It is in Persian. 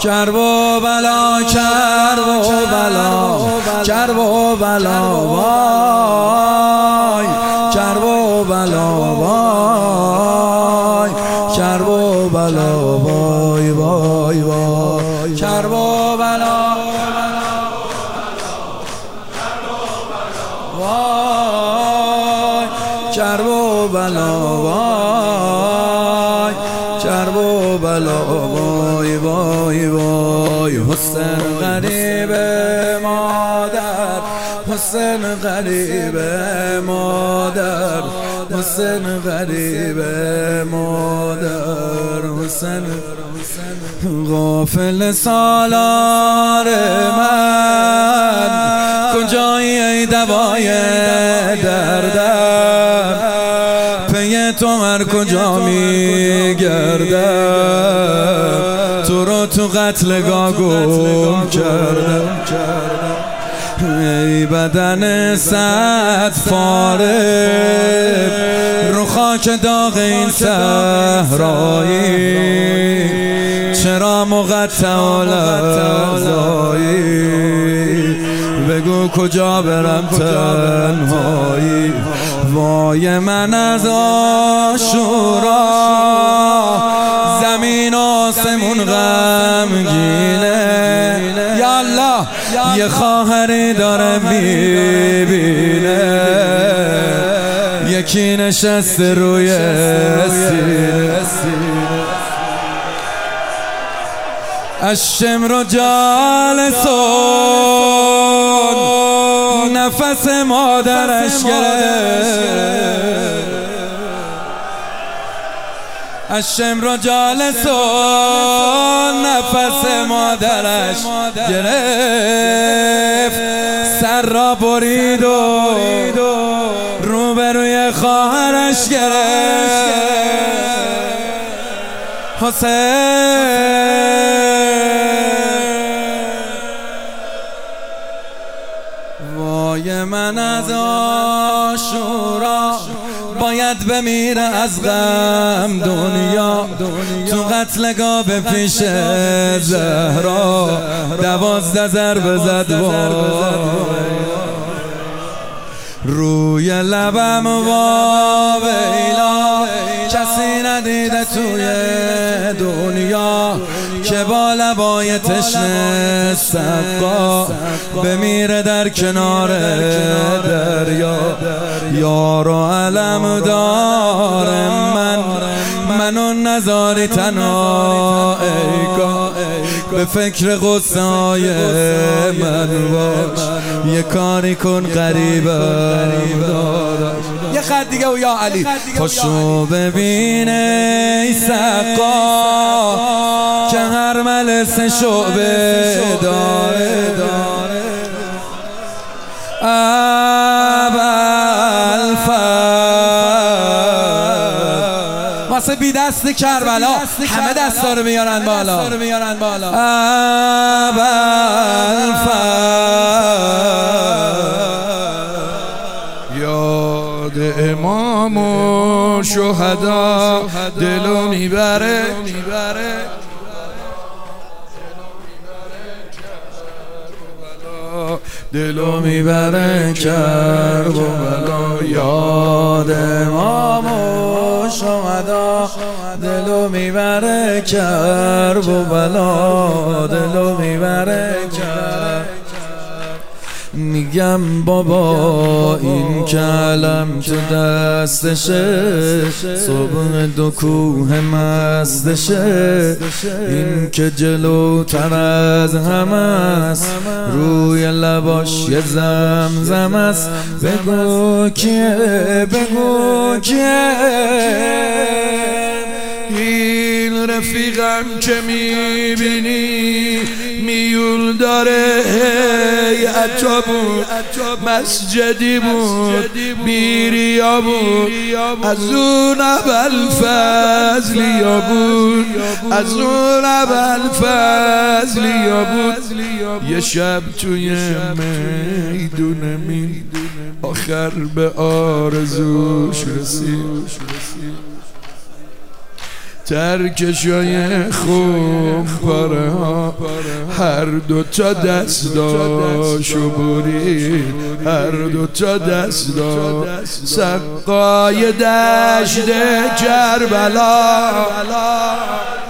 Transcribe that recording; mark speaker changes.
Speaker 1: کرب و بلا کرب و بلا کرب و بلا وای کرب و بلا وای کرب و بلا وای وای وای کرب و بلا وای کرب و بلا وای کرب و بلا وای وای وای حسین غریب مادر حسین غریب مادر حسین غریب مادر حسین غافل سالار من کجایی ای دوای دردم پی تو هر کجا میگردم تو رو تو قتلگاه گم کردم ای بدن صد فارغ رو خاک داغ این صحرایی چرا مقطع لحظایی بگو کجا برم تنهایی وای من از عاشورا زمین آسمون غمگینه یا الله یه خواهری داره میبینه یکی نشسته روی سینه الشمر جالسون نفس مادرش گرفت الشمر جالسون نفس مادرش گرفت سر را برید و روبروی خواهرش گرفت حسین وای من از عاشورا باید بمیره از غم دنیا تو قتلگاه به پیش زهرا 12 ضربه زد روی لبم ویلا کسی ندیده توی دنیا که با لبای تشنه سقا بمیره در کنار دریا یار و علم دار منو نذاری تنها ایگاه به فکر غصه‌های من باش یه کاری کن قریبم دارم یه خط دیگه و یا علی پاشو ببینه ای سقا که هر ملسه شعبه داره واسه بی دست کربلا همه دستا رو بیارن بالا
Speaker 2: یاد امام و شهدا دلو میبره دلو میبره کربلا
Speaker 1: یاد امام و شهدا دلو میبره کربلا دلو میبره میگم بابا این کلم تو دستشه صبح دو کوه مستشه این که جلوتر از همه است روی لباش یه زمزم است بگو کیه
Speaker 2: این رفیقم که میبینی میول داره عطا بود مسجدی بود بیریا بود از اون اول فضلیا بود از اون اول فضلیا بود یه شب توی میدون می آخر به آرزوش رسید ترکشای خون پاره ها هر دوتا دستاشو برید، هر دوتا دستا سقای دشت کربلا.